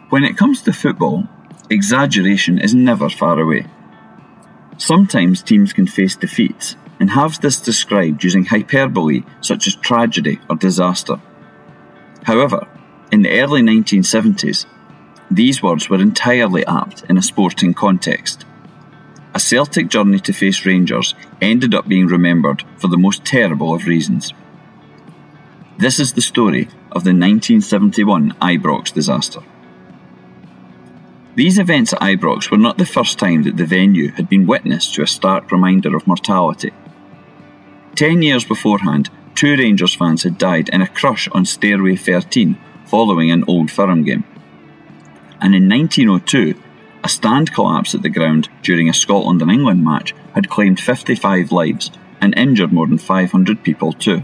When it comes to football, exaggeration is never far away. Sometimes teams can face defeats and have this described using hyperbole such as tragedy or disaster. However, in the early 1970s, these words were entirely apt in a sporting context. A Celtic journey to face Rangers ended up being remembered for the most terrible of reasons. This is the story of the 1971 Ibrox disaster. These events at Ibrox were not the first time that the venue had been witness to a stark reminder of mortality. 10 years beforehand, 2 Rangers fans had died in a crush on Stairway 13 following an Old Firm game. And in 1902, a stand collapse at the ground during a Scotland and England match had claimed 55 lives and injured more than 500 people too.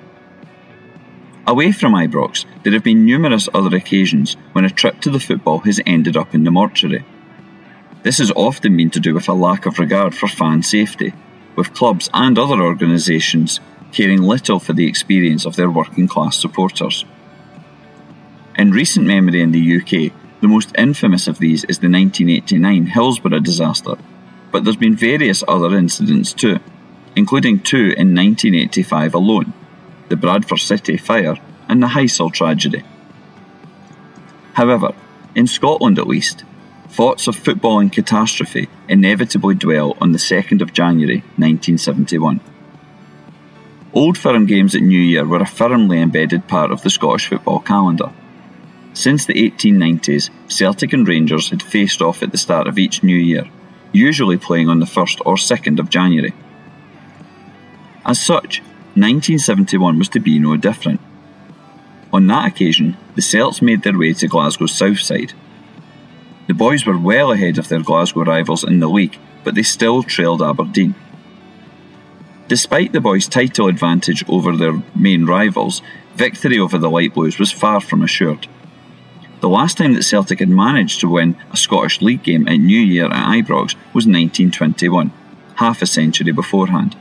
Away from Ibrox, there have been numerous other occasions when a trip to the football has ended up in the mortuary. This has often been to do with a lack of regard for fan safety, with clubs and other organisations caring little for the experience of their working class supporters. In recent memory in the UK, the most infamous of these is the 1989 Hillsborough disaster, but there's been various other incidents too, including 2 in 1985 alone, the Bradford City fire and the Heysel tragedy. However, in Scotland at least, thoughts of footballing catastrophe inevitably dwell on the 2nd of January 1971. Old Firm games at New Year were a firmly embedded part of the Scottish football calendar. Since the 1890s, Celtic and Rangers had faced off at the start of each new year, usually playing on the 1st or 2nd of January. As such, 1971 was to be no different. On that occasion, the Celts made their way to Glasgow's south side. The boys were well ahead of their Glasgow rivals in the league, but they still trailed Aberdeen. Despite the boys' title advantage over their main rivals, victory over the Light Blues was far from assured. The last time that Celtic had managed to win a Scottish League game at New Year at Ibrox was 1921, half a century beforehand.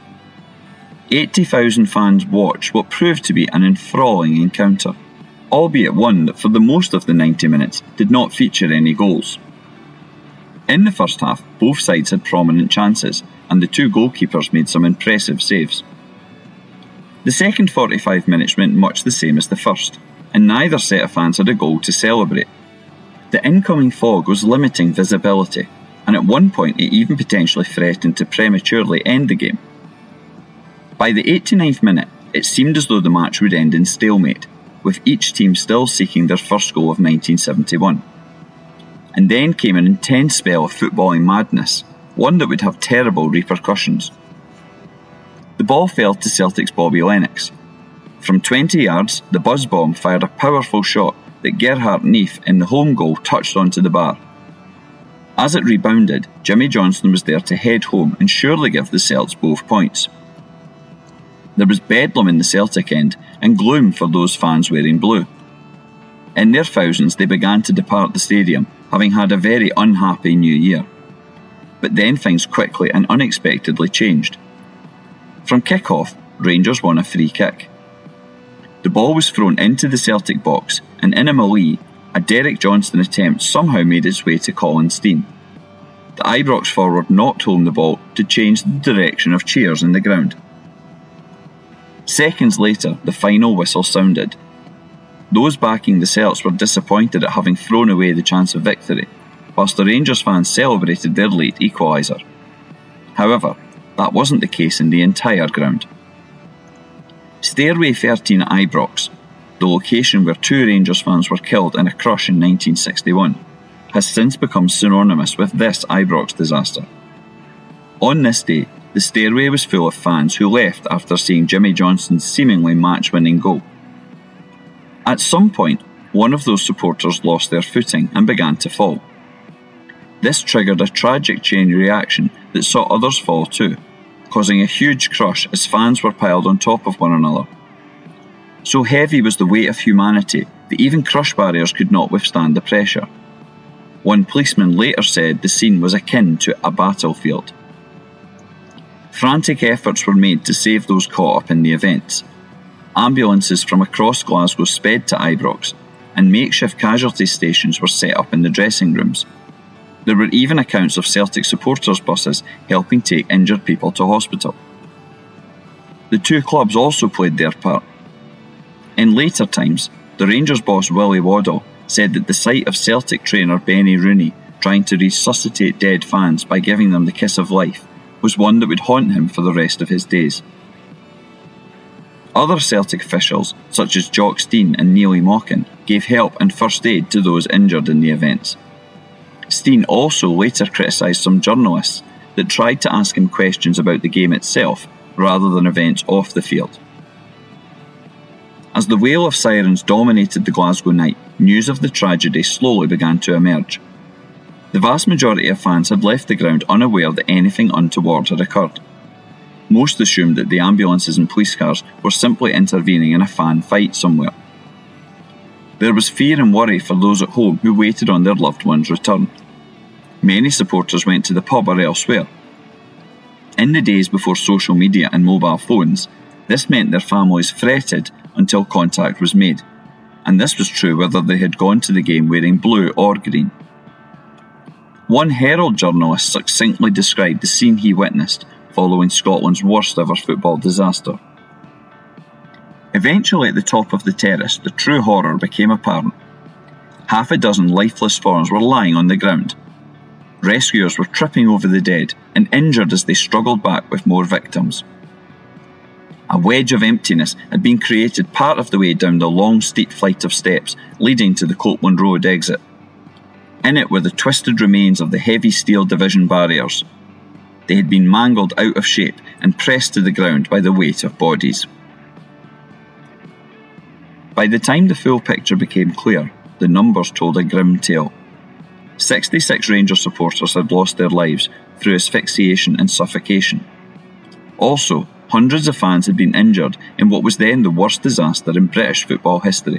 80,000 fans watched what proved to be an enthralling encounter, albeit one that for the most of the 90 minutes did not feature any goals. In the first half, both sides had prominent chances, and the 2 goalkeepers made some impressive saves. The second 45 minutes went much the same as the first, and neither set of fans had a goal to celebrate. The incoming fog was limiting visibility, and at one point it even potentially threatened to prematurely end the game. By the 89th minute, it seemed as though the match would end in stalemate, with each team still seeking their first goal of 1971. And then came an intense spell of footballing madness, one that would have terrible repercussions. The ball fell to Celtic's Bobby Lennox. From 20 yards, the buzz bomb fired a powerful shot that Gerhard Neef in the home goal touched onto the bar. As it rebounded, Jimmy Johnstone was there to head home and surely give the Celts both points. There was bedlam in the Celtic end and gloom for those fans wearing blue. In their thousands, they began to depart the stadium, having had a very unhappy new year. But then things quickly and unexpectedly changed. From kick-off, Rangers won a free kick. The ball was thrown into the Celtic box, and in a melee, a Derek Johnstone attempt somehow made its way to Colin Steen. The Ibrox forward knocked home the ball to change the direction of cheers in the ground. Seconds later, the final whistle sounded. Those backing the Celts were disappointed at having thrown away the chance of victory, whilst the Rangers fans celebrated their late equaliser. However, that wasn't the case in the entire ground. Stairway 13 at Ibrox, the location where 2 Rangers fans were killed in a crush in 1961, has since become synonymous with this Ibrox disaster. On this day, the stairway was full of fans who left after seeing Jimmy Johnstone's seemingly match-winning goal. At some point, one of those supporters lost their footing and began to fall. This triggered a tragic chain reaction that saw others fall too, causing a huge crush as fans were piled on top of one another. So heavy was the weight of humanity that even crush barriers could not withstand the pressure. One policeman later said the scene was akin to a battlefield. Frantic efforts were made to save those caught up in the events. Ambulances from across Glasgow sped to Ibrox, and makeshift casualty stations were set up in the dressing rooms. There were even accounts of Celtic supporters' buses helping take injured people to hospital. The two clubs also played their part. In later times, the Rangers boss Willie Waddell said that the sight of Celtic trainer Benny Rooney trying to resuscitate dead fans by giving them the kiss of life was one that would haunt him for the rest of his days. Other Celtic officials, such as Jock Stein and Neil Mochan, gave help and first aid to those injured in the events. Stein also later criticised some journalists that tried to ask him questions about the game itself rather than events off the field. As the wail of sirens dominated the Glasgow night, news of the tragedy slowly began to emerge. The vast majority of fans had left the ground unaware that anything untoward had occurred. Most assumed that the ambulances and police cars were simply intervening in a fan fight somewhere. There was fear and worry for those at home who waited on their loved ones' return. Many supporters went to the pub or elsewhere. In the days before social media and mobile phones, this meant their families fretted until contact was made, and this was true whether they had gone to the game wearing blue or green. One Herald journalist succinctly described the scene he witnessed following Scotland's worst ever football disaster. Eventually at the top of the terrace, the true horror became apparent. Half a dozen lifeless forms were lying on the ground. Rescuers were tripping over the dead and injured as they struggled back with more victims. A wedge of emptiness had been created part of the way down the long steep flight of steps leading to the Copeland Road exit. In it were the twisted remains of the heavy steel division barriers. They had been mangled out of shape and pressed to the ground by the weight of bodies. By the time the full picture became clear, the numbers told a grim tale. 66 Rangers supporters had lost their lives through asphyxiation and suffocation. Also, hundreds of fans had been injured in what was then the worst disaster in British football history.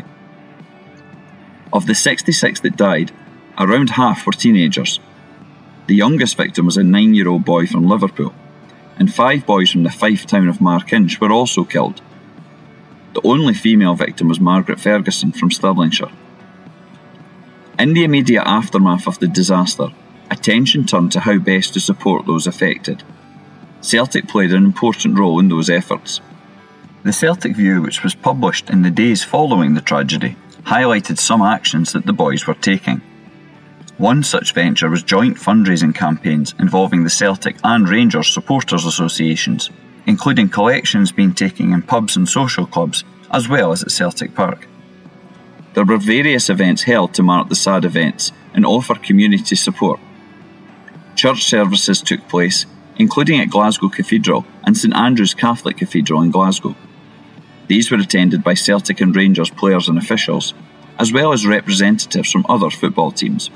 Of the 66 that died, around half were teenagers. The youngest victim was a 9-year-old boy from Liverpool, and 5 boys from the Fife town of Markinch were also killed. The only female victim was Margaret Ferguson from Stirlingshire. In the immediate aftermath of the disaster, attention turned to how best to support those affected. Celtic played an important role in those efforts. The Celtic View, which was published in the days following the tragedy, highlighted some actions that the boys were taking. One such venture was joint fundraising campaigns involving the Celtic and Rangers supporters associations, including collections being taken in pubs and social clubs, as well as at Celtic Park. There were various events held to mark the sad events and offer community support. Church services took place, including at Glasgow Cathedral and St Andrew's Catholic Cathedral in Glasgow. These were attended by Celtic and Rangers players and officials, as well as representatives from other football teams.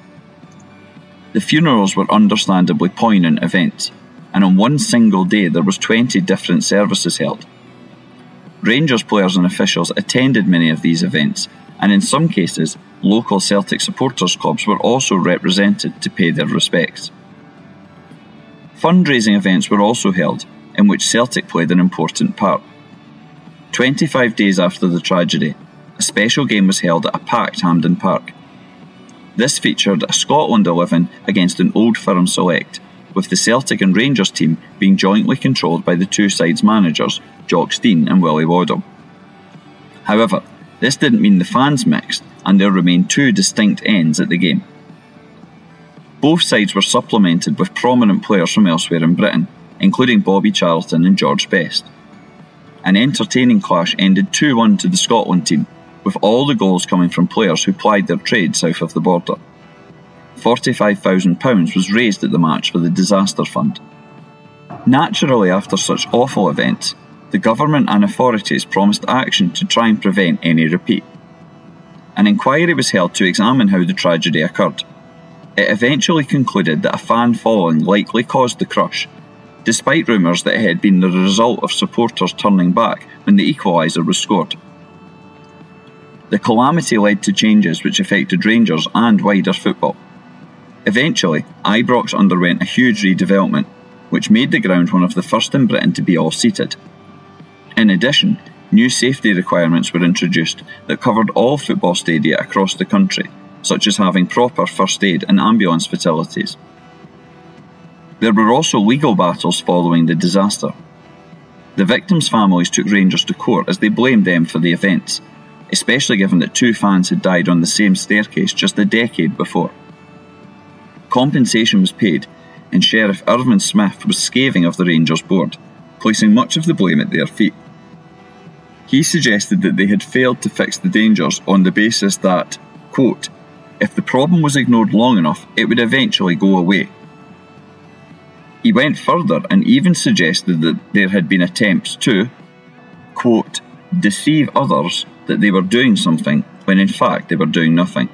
The funerals were understandably poignant events, and on one single day there was 20 different services held. Rangers players and officials attended many of these events, and in some cases, local Celtic supporters clubs were also represented to pay their respects. Fundraising events were also held, in which Celtic played an important part. 25 days after the tragedy, a special game was held at a packed Hampden Park. This featured a Scotland 11 against an Old Firm select, with the Celtic and Rangers team being jointly controlled by the two sides' managers, Jock Stein and Willie Waddell. However, this didn't mean the fans mixed, and there remained two distinct ends at the game. Both sides were supplemented with prominent players from elsewhere in Britain, including Bobby Charlton and George Best. An entertaining clash ended 2-1 to the Scotland team, with all the goals coming from players who plied their trade south of the border. £45,000 was raised at the match for the disaster fund. Naturally, after such awful events, the government and authorities promised action to try and prevent any repeat. An inquiry was held to examine how the tragedy occurred. It eventually concluded that a fan falling likely caused the crush, despite rumours that it had been the result of supporters turning back when the equaliser was scored. The calamity led to changes which affected Rangers and wider football. Eventually, Ibrox underwent a huge redevelopment, which made the ground one of the first in Britain to be all-seated. In addition, new safety requirements were introduced that covered all football stadia across the country, such as having proper first aid and ambulance facilities. There were also legal battles following the disaster. The victims' families took Rangers to court as they blamed them for the events, especially given that 2 fans had died on the same staircase just a decade before. Compensation was paid, and Sheriff Irvin Smith was scathing of the Rangers board, placing much of the blame at their feet. He suggested that they had failed to fix the dangers on the basis that, quote, if the problem was ignored long enough, it would eventually go away. He went further and even suggested that there had been attempts to, quote, deceive others that they were doing something when in fact they were doing nothing.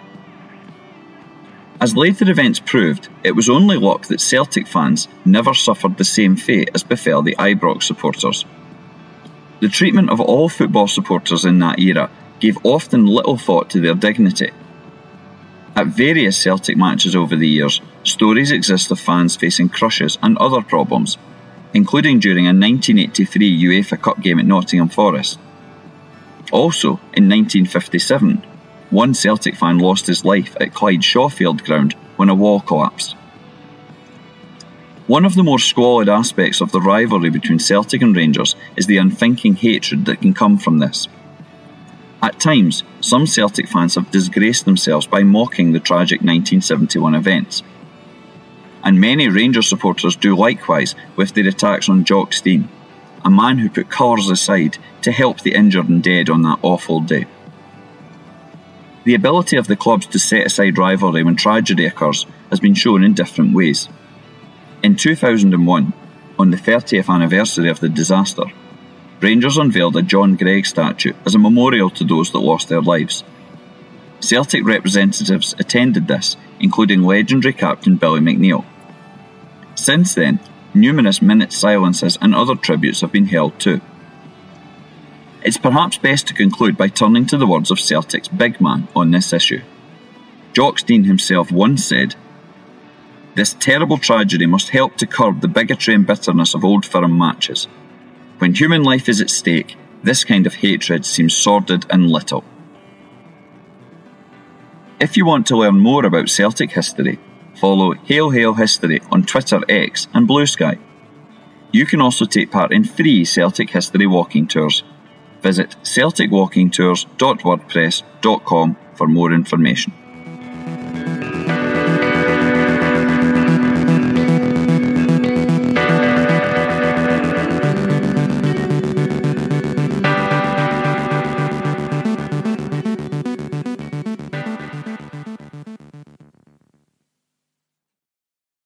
As later events proved, it was only luck that Celtic fans never suffered the same fate as befell the Ibrox supporters. The treatment of all football supporters in that era gave often little thought to their dignity. At various Celtic matches over the years, stories exist of fans facing crushes and other problems, including during a 1983 UEFA Cup game at Nottingham Forest. Also, in 1957, one Celtic fan lost his life at Clyde Shawfield Ground when a wall collapsed. One of the more squalid aspects of the rivalry between Celtic and Rangers is the unthinking hatred that can come from this. At times, some Celtic fans have disgraced themselves by mocking the tragic 1971 events. And many Rangers supporters do likewise with their attacks on Jock Stein, a man who put colours aside to help the injured and dead on that awful day. The ability of the clubs to set aside rivalry when tragedy occurs has been shown in different ways. In 2001, on the 30th anniversary of the disaster, Rangers unveiled a John Greig statue as a memorial to those that lost their lives. Celtic representatives attended this, including legendary captain Billy McNeill. Since then, numerous minute silences and other tributes have been held too. It's perhaps best to conclude by turning to the words of Celtic's big man on this issue. Jock Stein himself once said, "This terrible tragedy must help to curb the bigotry and bitterness of Old Firm matches. When human life is at stake, this kind of hatred seems sordid and little." If you want to learn more about Celtic history, follow Hail Hail History on Twitter, X and Blue Sky. You can also take part in free Celtic history walking tours. Visit celticwalkingtours.wordpress.com for more information.